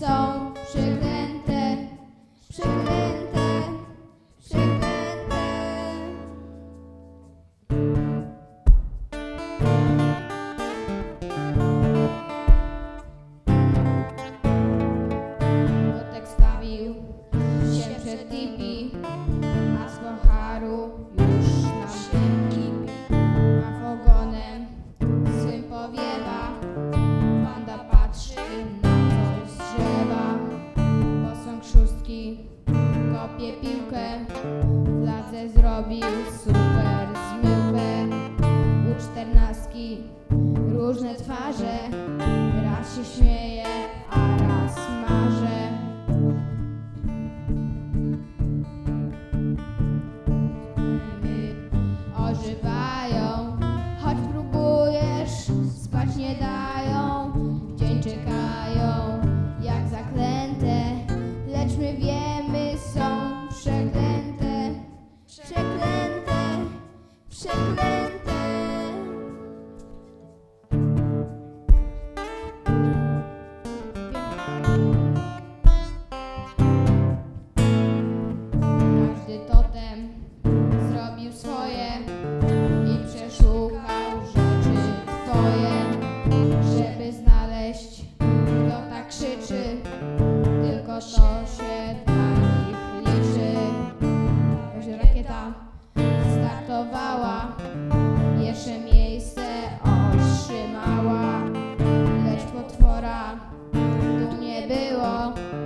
są przeklęte, przeklęte, przeklęte. Kotek stawił się przed tipi, a z pocharu już nam się kipi. A ogonem swym powiewa, panda patrzy na coś z drzewa. Posąg szóstki kopie piłkę, w ladze zrobił super zmyłkę. U czternastki różne twarze, raz się śmieje, a raz marze. Ożywają, choć próbujesz, spać nie dają, w dzień czekają jak zaklęte, lecz my wiemy, są przeklęte, przeklęte, przeklęte. Każdy totem zrobił swoje i przeszukał rzeczy twoje, żeby znaleźć, kto tak krzyczy, tylko to się dla nich liczy. Że rakieta startowała, jeszcze miejsce otrzymała, lecz potwora tu nie było.